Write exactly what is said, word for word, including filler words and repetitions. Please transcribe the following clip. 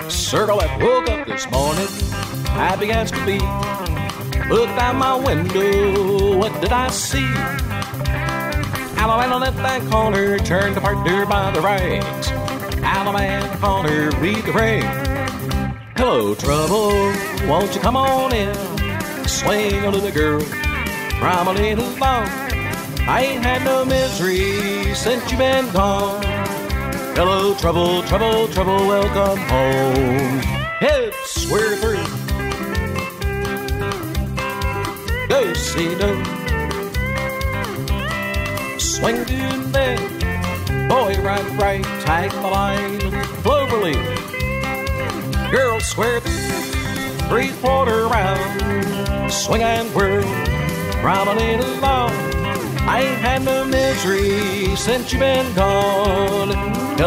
Circle that woke up this morning, happy as could be. Looked out my window, what did I see? Alabama left that corner, turned to partner by the right. Alabama corner, read the ring. Hello, trouble, won't you come on in? Swing a little girl from a little long. I ain't had no misery since you've been gone. Hello, trouble, trouble, trouble, welcome home. Hips, square through. Go, see, no. Swing to bed. Boy, right, right, tag the line. Cloverleaf. Girl, square through. Three-quarter round. Swing and whirl. From a little long. I ain't had no misery since you've been gone.